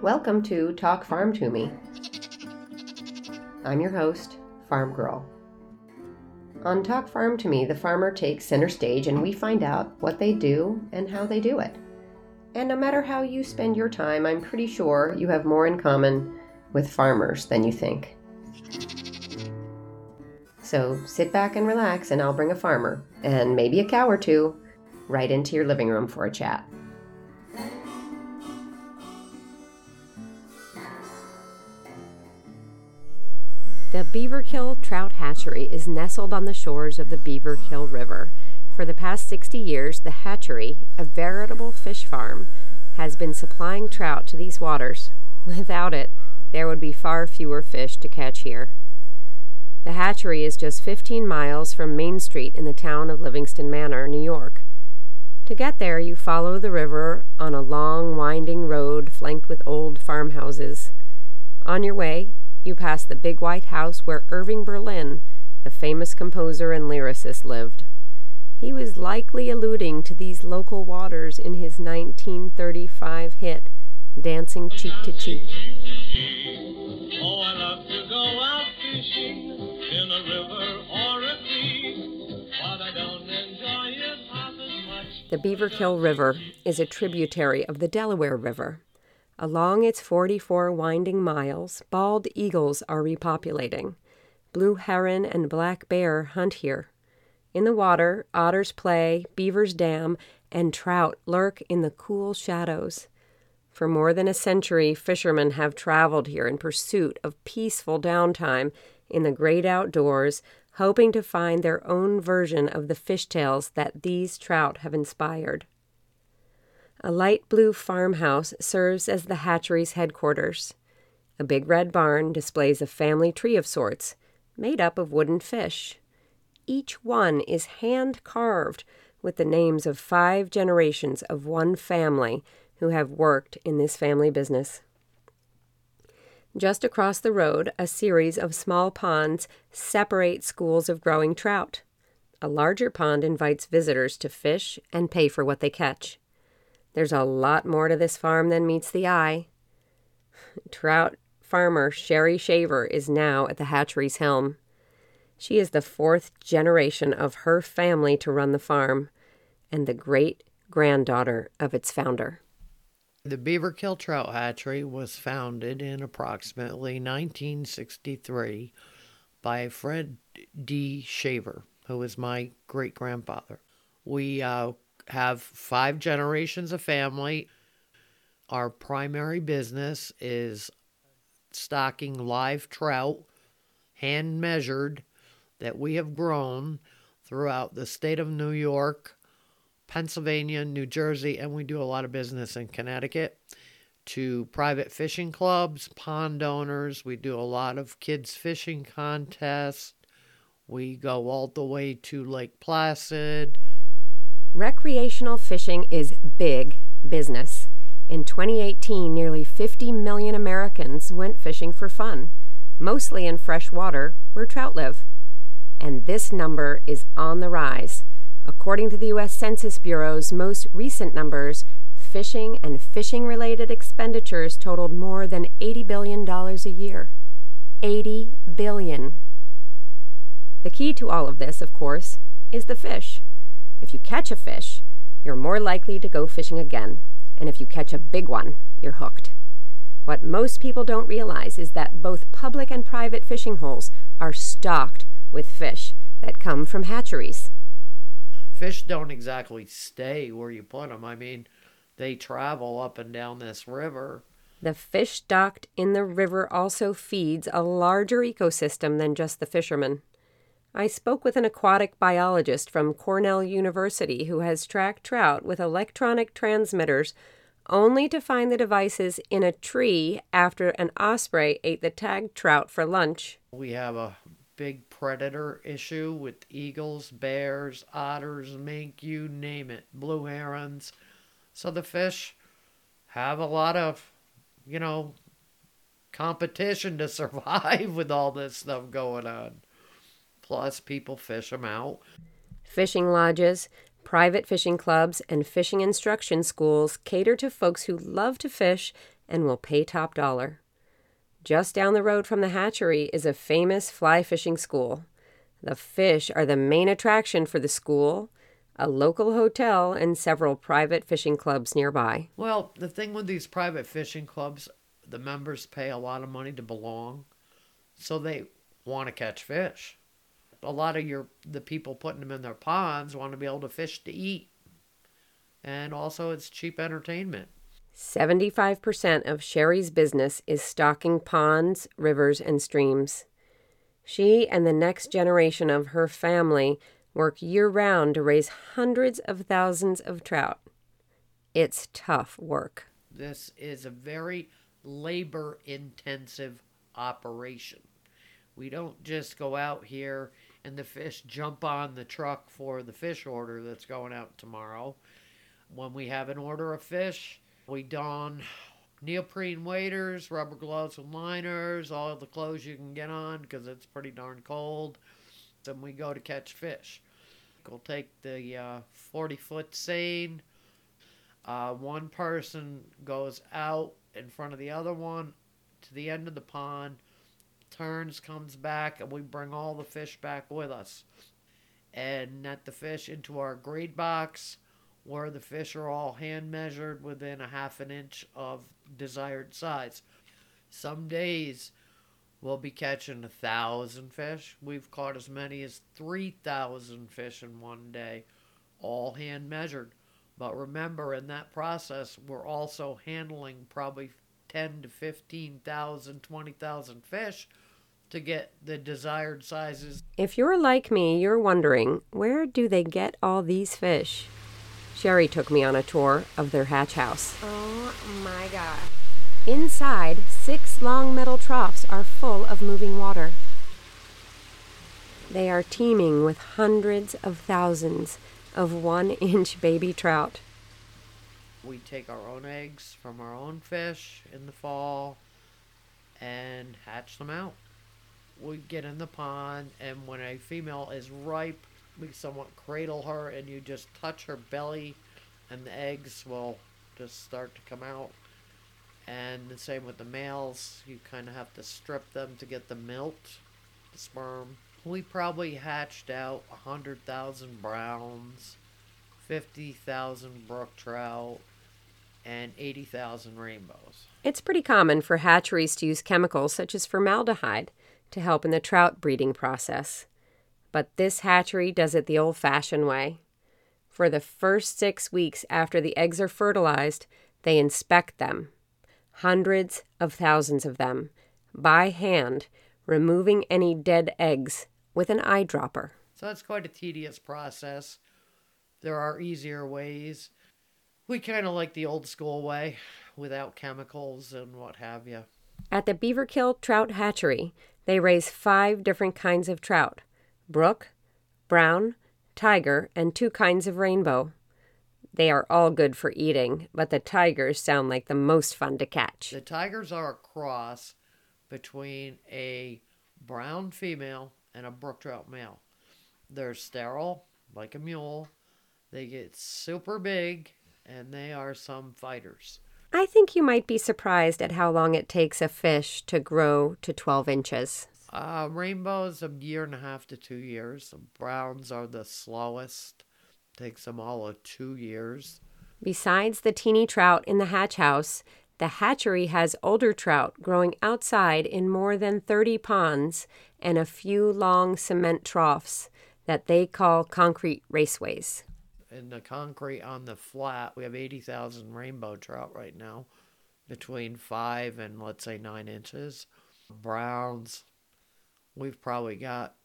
Welcome to Talk Farm to Me. I'm your host, Farm Girl. On Talk Farm to Me, the farmer takes center stage and we find out what they do and how they do it. And no matter how you spend your time, I'm pretty sure you have more in common with farmers than you think. So sit back and relax and I'll bring a farmer, and maybe a cow or two, right into your living room for a chat. The Beaverkill Trout Hatchery is nestled on the shores of the Beaverkill River. For the past 60 years, the hatchery, a veritable fish farm, has been supplying trout to these waters. Without it, there would be far fewer fish to catch here. The hatchery is just 15 miles from Main Street in the town of Livingston Manor, New York. To get there, you follow the river on a long, winding road flanked with old farmhouses. On your way, you pass the big white house where Irving Berlin, the famous composer and lyricist, lived. He was likely alluding to these local waters in his 1935 hit, Dancing Cheek to Cheek. Oh, I love to go out fishing in a river or a creek, but I don't enjoy it half as much. The Beaverkill River is a tributary of the Delaware River. Along its 44 winding miles, bald eagles are repopulating. Blue heron and black bear hunt here. In the water, otters play, beavers dam, and trout lurk in the cool shadows. For more than a century, fishermen have traveled here in pursuit of peaceful downtime in the great outdoors, hoping to find their own version of the fishtails that these trout have inspired. A light blue farmhouse serves as the hatchery's headquarters. A big red barn displays a family tree of sorts, made up of wooden fish. Each one is hand-carved with the names of 5 generations of one family who have worked in this family business. Just across the road, a series of small ponds separate schools of growing trout. A larger pond invites visitors to fish and pay for what they catch. There's a lot more to this farm than meets the eye. Trout farmer Sherry Shaver is now at the hatchery's helm. She is the 4th generation of her family to run the farm, and the great-granddaughter of its founder. The Beaverkill Trout Hatchery was founded in approximately 1963 by Fred D. Shaver, who is my great-grandfather. We have 5 generations of family. Our primary business is stocking live trout, hand-measured, that we have grown throughout the state of New York, Pennsylvania, New Jersey, and we do a lot of business in Connecticut, to private fishing clubs, pond owners. We do a lot of kids fishing contests. We go all the way to Lake Placid. Recreational fishing is big business. In 2018, nearly 50 million Americans went fishing for fun, mostly in fresh water where trout live. And this number is on the rise. According to the U.S. Census Bureau's most recent numbers, fishing and fishing-related expenditures totaled more than $80 billion a year. $80 billion. The key to all of this, of course, is the fish. If you catch a fish, you're more likely to go fishing again. And if you catch a big one, you're hooked. What most people don't realize is that both public and private fishing holes are stocked with fish that come from hatcheries. Fish don't exactly stay where you put them. I mean, they travel up and down this river. The fish stocked in the river also feeds a larger ecosystem than just the fishermen. I spoke with an aquatic biologist from Cornell University who has tracked trout with electronic transmitters only to find the devices in a tree after an osprey ate the tagged trout for lunch. We have a big predator issue with eagles, bears, otters, mink, you name it, blue herons. So the fish have a lot of, competition to survive with all this stuff going on. Plus, people fish them out. Fishing lodges, private fishing clubs, and fishing instruction schools cater to folks who love to fish and will pay top dollar. Just down the road from the hatchery is a famous fly fishing school. The fish are the main attraction for the school, a local hotel, and several private fishing clubs nearby. Well, the thing with these private fishing clubs, the members pay a lot of money to belong, so they want to catch fish. A lot of the people putting them in their ponds want to be able to fish to eat. And also it's cheap entertainment. 75% of Sherry's business is stocking ponds, rivers, and streams. She and the next generation of her family work year-round to raise hundreds of thousands of trout. It's tough work. This is a very labor-intensive operation. We don't just go out here and the fish jump on the truck for the fish order that's going out tomorrow. When we have an order of fish, we don neoprene waders, rubber gloves and liners, all the clothes you can get on because it's pretty darn cold. Then we go to catch fish. We'll take the 40-foot seine. One person goes out in front of the other one to the end of the pond, turns, comes back, and we bring all the fish back with us and net the fish into our grade box, where the fish are all hand measured within a half an inch of desired size. Some days we'll be catching 1,000 fish. We've caught as many as 3,000 fish in one day, all hand measured. But remember, in that process, we're also handling probably 10 to 15,000, 20,000 fish to get the desired sizes. If you're like me, you're wondering, where do they get all these fish? Sherry took me on a tour of their hatch house. Oh my God. Inside, 6 long metal troughs are full of moving water. They are teeming with hundreds of thousands of 1-inch baby trout. We take our own eggs from our own fish in the fall and hatch them out. We get in the pond, and when a female is ripe, we somewhat cradle her, and you just touch her belly, and the eggs will just start to come out. And the same with the males. You kind of have to strip them to get the milk, the sperm. We probably hatched out 100,000 browns, 50,000 brook trout, and 80,000 rainbows. It's pretty common for hatcheries to use chemicals such as formaldehyde to help in the trout breeding process. But this hatchery does it the old-fashioned way. For the first 6 weeks after the eggs are fertilized, they inspect them, hundreds of thousands of them, by hand, removing any dead eggs with an eyedropper. So it's quite a tedious process. There are easier ways. We kind of like the old school way, without chemicals and what have you. At the Beaverkill Trout Hatchery, they raise 5 different kinds of trout: brook, brown, tiger, and 2 kinds of rainbow. They are all good for eating, but the tigers sound like the most fun to catch. The tigers are a cross between a brown female and a brook trout male. They're sterile, like a mule. They get super big, and they are some fighters. I think you might be surprised at how long it takes a fish to grow to 12 inches. Rainbows, 1.5 to 2 years. The browns are the slowest. Takes them all of 2 years. Besides the teeny trout in the hatch house, the hatchery has older trout growing outside in more than 30 ponds and a few long cement troughs that they call concrete raceways. In the concrete on the flat, we have 80,000 rainbow trout right now, between 5 and, let's say, 9 inches. Browns, we've probably got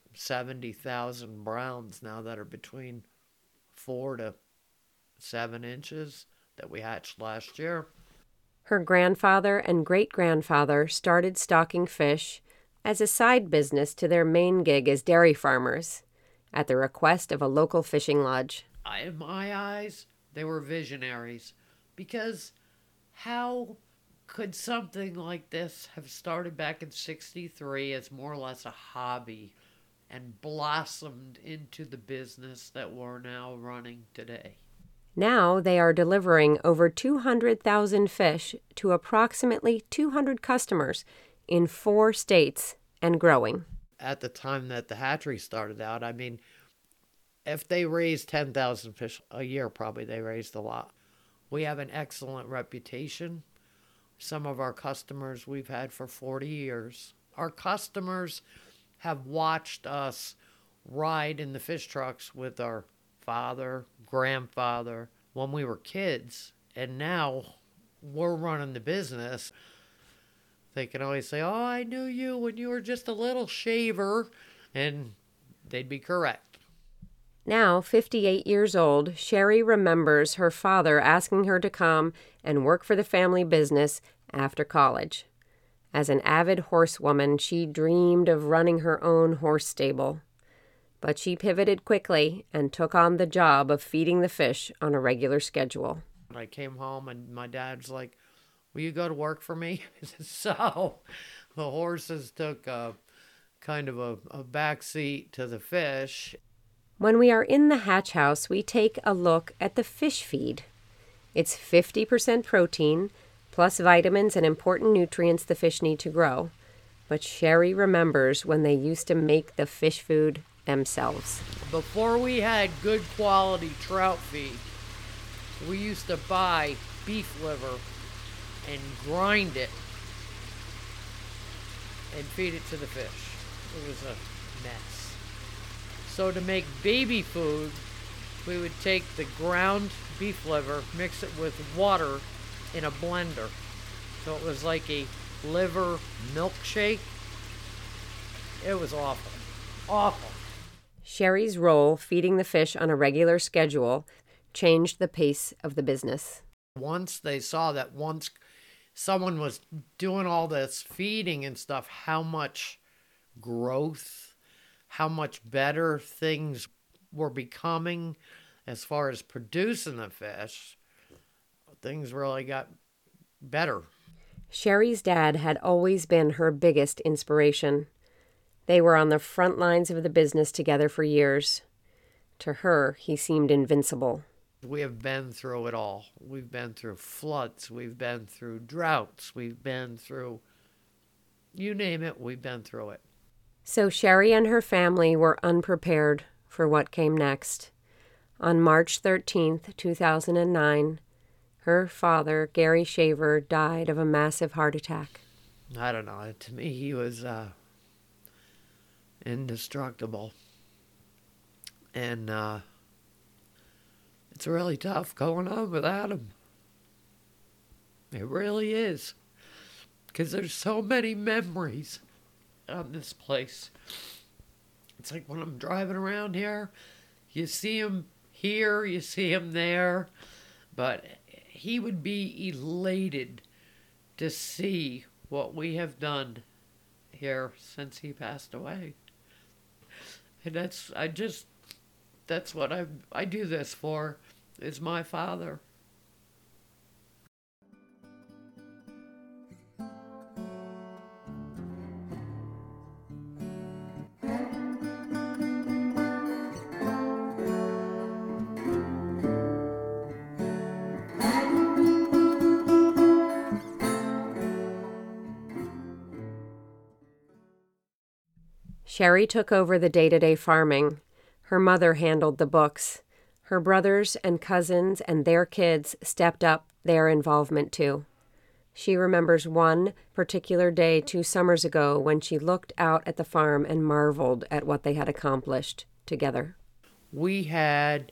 70,000 browns now that are between 4 to 7 inches that we hatched last year. Her grandfather and great-grandfather started stocking fish as a side business to their main gig as dairy farmers, at the request of a local fishing lodge. In my eyes, they were visionaries, because how could something like this have started back in '63 as more or less a hobby and blossomed into the business that we're now running today? Now they are delivering over 200,000 fish to approximately 200 customers in 4 states and growing. At the time that the hatchery started out, I mean, if they raised 10,000 fish a year, probably they raised a lot. We have an excellent reputation. Some of our customers we've had for 40 years. Our customers have watched us ride in the fish trucks with our father, grandfather, when we were kids, and now we're running the business. They can always say, "Oh, I knew you when you were just a little shaver," and they'd be correct. Now, 58 years old, Sherry remembers her father asking her to come and work for the family business after college. As an avid horsewoman, she dreamed of running her own horse stable. But she pivoted quickly and took on the job of feeding the fish on a regular schedule. I came home and my dad's like, "Will you go to work for me?" So the horses took a kind of a back seat to the fish. When we are in the hatch house, we take a look at the fish feed. It's 50% protein, plus vitamins and important nutrients the fish need to grow. But Sherry remembers when they used to make the fish food themselves. Before we had good quality trout feed, we used to buy beef liver and grind it and feed it to the fish. It was a mess. So to make baby food, we would take the ground beef liver, mix it with water in a blender. So it was like a liver milkshake. It was awful. Awful. Sherry's role feeding the fish on a regular schedule changed the pace of the business. Once they saw that once someone was doing all this feeding and stuff, how much growth, how much better things were becoming as far as producing the fish, things really got better. Sherry's dad had always been her biggest inspiration. They were on the front lines of the business together for years. To her, he seemed invincible. We have been through it all. We've been through floods. We've been through droughts. We've been through, you name it, we've been through it. So Sherry and her family were unprepared for what came next. On March 13th, 2009, her father, Gary Shaver, died of a massive heart attack. I don't know. To me, he was indestructible. And it's really tough going on without him. It really is. Because there's so many memories on this place. It's like when I'm driving around here, you see him here, you see him there. But he would be elated to see what we have done here since he passed away. And that's what I do this for, is my father. Sherry took over the day-to-day farming. Her mother handled the books. Her brothers and cousins and their kids stepped up their involvement too. She remembers one particular day 2 summers ago when she looked out at the farm and marveled at what they had accomplished together. We had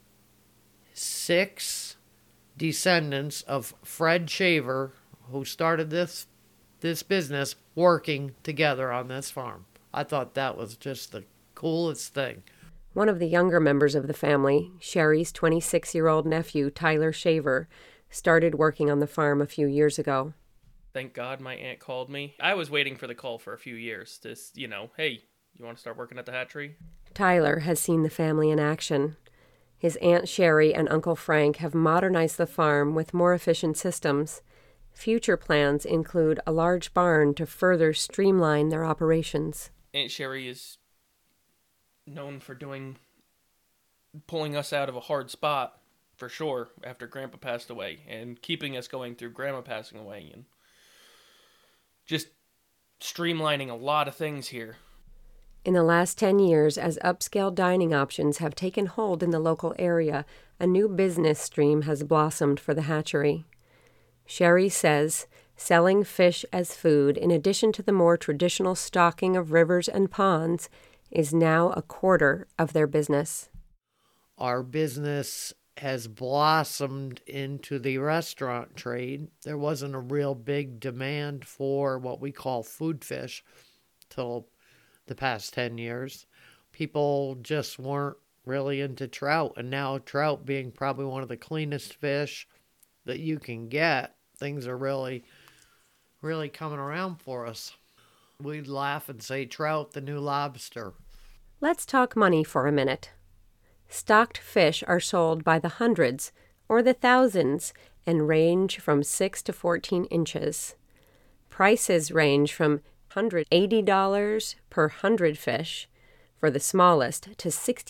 6 descendants of Fred Shaver, who started this business, working together on this farm. I thought that was just the coolest thing. One of the younger members of the family, Sherry's 26-year-old nephew, Tyler Shaver, started working on the farm a few years ago. Thank God my aunt called me. I was waiting for the call for a few years to, hey, you want to start working at the hatchery? Tyler has seen the family in action. His Aunt Sherry and Uncle Frank have modernized the farm with more efficient systems. Future plans include a large barn to further streamline their operations. Aunt Sherry is known for pulling us out of a hard spot for sure after Grandpa passed away, and keeping us going through Grandma passing away, and just streamlining a lot of things here. In the last 10 years, as upscale dining options have taken hold in the local area, a new business stream has blossomed for the hatchery. Sherry says selling fish as food, in addition to the more traditional stocking of rivers and ponds, is now a quarter of their business. Our business has blossomed into the restaurant trade. There wasn't a real big demand for what we call food fish till the past 10 years. People just weren't really into trout, and now trout being probably one of the cleanest fish that you can get, things are really coming around for us. We'd laugh and say trout the new lobster. Let's talk money for a minute. Stocked fish are sold by the hundreds or the thousands and range from 6 to 14 inches. Prices range from $180 per 100 fish for the smallest to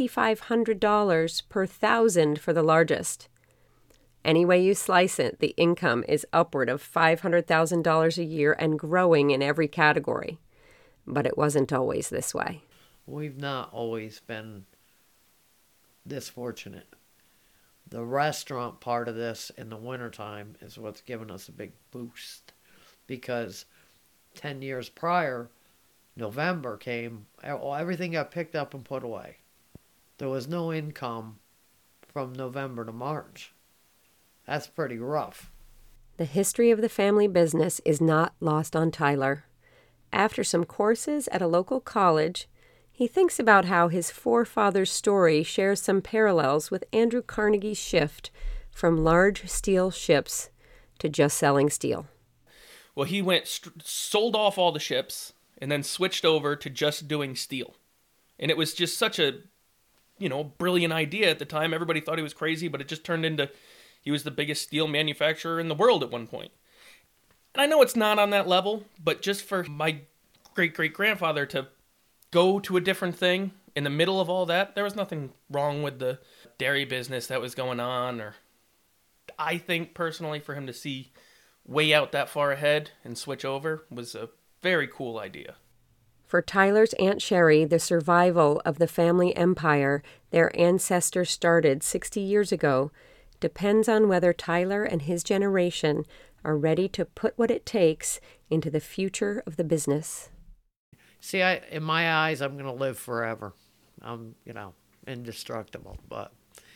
$6,500 per 1,000 for the largest. Any way you slice it, the income is upward of $500,000 a year and growing in every category. But it wasn't always this way. We've not always been this fortunate. The restaurant part of this in the wintertime is what's given us a big boost, because 10 years prior, November came, everything got picked up and put away. There was no income from November to March. That's pretty rough. The history of the family business is not lost on Tyler. After some courses at a local college, he thinks about how his forefathers' story shares some parallels with Andrew Carnegie's shift from large steel ships to just selling steel. Well, he went sold off all the ships and then switched over to just doing steel. And it was just such a, brilliant idea at the time. Everybody thought he was crazy, but it just turned into he was the biggest steel manufacturer in the world at one point. And I know it's not on that level, but just for my great-great-grandfather to go to a different thing in the middle of all that, there was nothing wrong with the dairy business that was going on. Or I think personally for him to see way out that far ahead and switch over was a very cool idea. For Tyler's Aunt Sherry, the survival of the family empire their ancestors started 60 years ago depends on whether Tyler and his generation are ready to put what it takes into the future of the business. See, in my eyes, I'm going to live forever. I'm, indestructible. But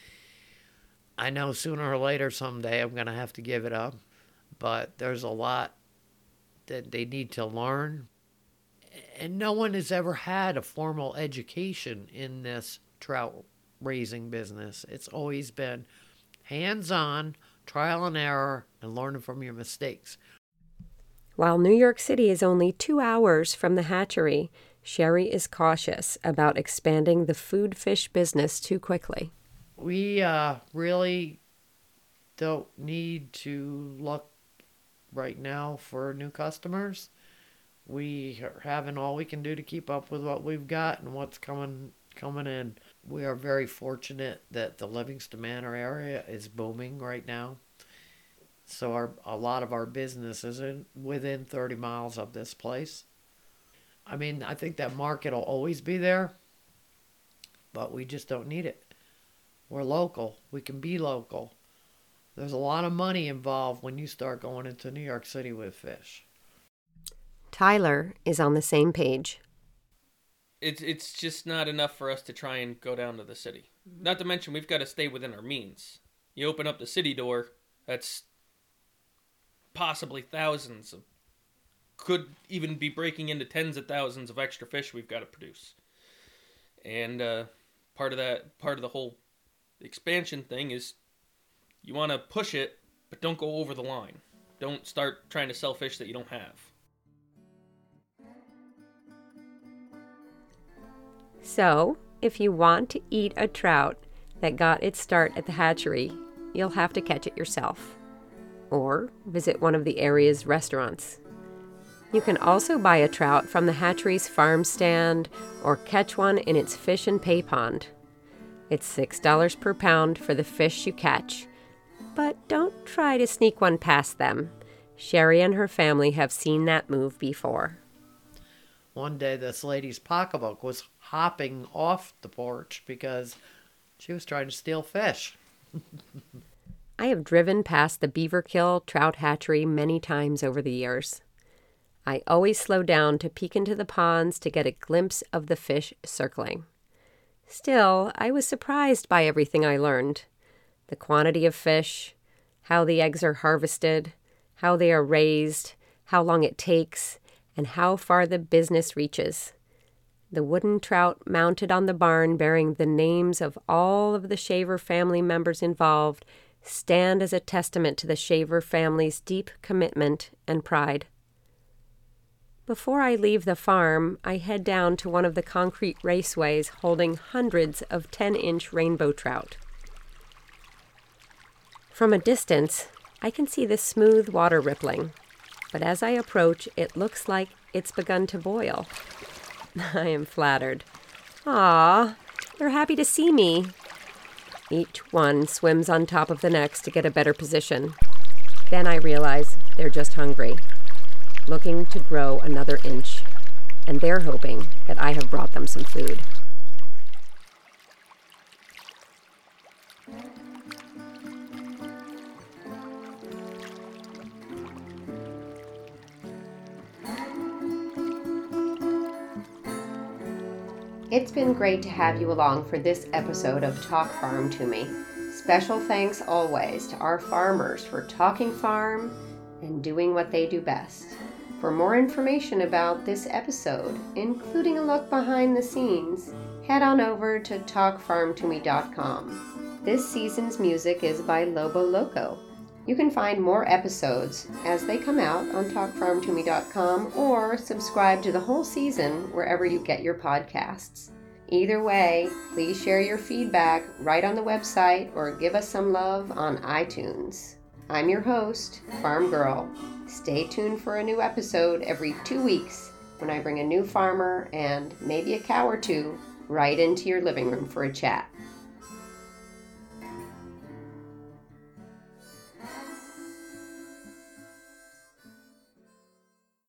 I know sooner or later, someday, I'm going to have to give it up. But there's a lot that they need to learn. And no one has ever had a formal education in this trout raising business. It's always been hands-on, trial and error, and learning from your mistakes. While New York City is only 2 hours from the hatchery, Sherry is cautious about expanding the food fish business too quickly. We really don't need to look right now for new customers. We are having all we can do to keep up with what we've got and what's coming in. We are very fortunate that the Livingston Manor area is booming right now. So a lot of our business is within 30 miles of this place. I mean, I think that market will always be there, but we just don't need it. We're local. We can be local. There's a lot of money involved when you start going into New York City with fish. Tyler is on the same page. It's just not enough for us to try and go down to the city. Not to mention, we've got to stay within our means. You open up the city door, that's possibly thousands of, could even be breaking into tens of thousands of extra fish we've got to produce. And part of the whole expansion thing is you want to push it, but don't go over the line. Don't start trying to sell fish that you don't have. So, if you want to eat a trout that got its start at the hatchery, you'll have to catch it yourself, or visit one of the area's restaurants. You can also buy a trout from the hatchery's farm stand or catch one in its fish and pay pond. It's $6 per pound for the fish you catch. But don't try to sneak one past them. Sherry and her family have seen that move before. One day this lady's pocketbook was hopping off the porch because she was trying to steal fish. I have driven past the Beaverkill Trout Hatchery many times over the years. I always slow down to peek into the ponds to get a glimpse of the fish circling. Still, I was surprised by everything I learned. The quantity of fish, how the eggs are harvested, how they are raised, how long it takes, and how far the business reaches. The wooden trout mounted on the barn bearing the names of all of the Shaver family members involved stand as a testament to the Shaver family's deep commitment and pride. Before I leave the farm, I head down to one of the concrete raceways holding hundreds of 10-inch rainbow trout. From a distance, I can see the smooth water rippling, but as I approach, it looks like it's begun to boil. I am flattered. Ah, they're happy to see me. Each one swims on top of the next to get a better position. Then I realize they're just hungry, looking to grow another inch, and they're hoping that I have brought them some food. It's been great to have you along for this episode of Talk Farm to Me. Special thanks always to our farmers for talking farm and doing what they do best. For more information about this episode, including a look behind the scenes, head on over to talkfarmtome.com. This season's music is by Lobo Loco. You can find more episodes as they come out on talkfarmtome.com or subscribe to the whole season wherever you get your podcasts. Either way, please share your feedback right on the website or give us some love on iTunes. I'm your host, Farm Girl. Stay tuned for a new episode every 2 weeks when I bring a new farmer and maybe a cow or two right into your living room for a chat.